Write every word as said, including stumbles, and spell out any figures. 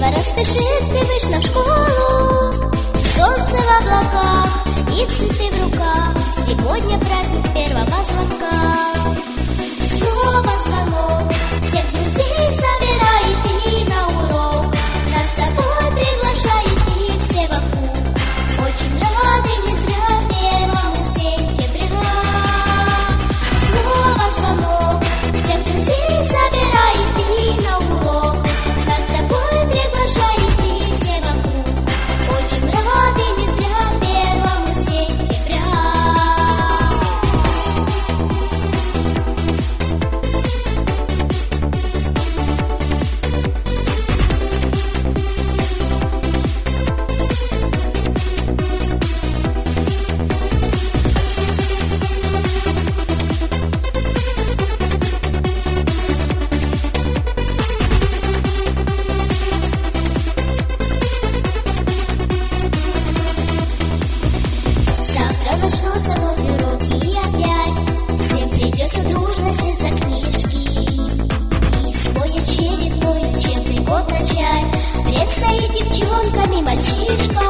Скоро спешит привычно в школу, солнце в облаках и цветы в руках. Сегодня праздник первого звонка. Снова звонок, всех друзей собирает и на урок. Нас с тобой приглашает и все вокруг. Очень рады не зря первому сентября. Снова звонок, всех друзей собирает и на урок. Нас с тобой приглашает и все вокруг. Очень рады не зря первому сентября. Начнутся вновь уроки и опять всем придется дружно сесть за книжки и свой очередной учебный год начать. Предстоит девчонкам и мальчишкам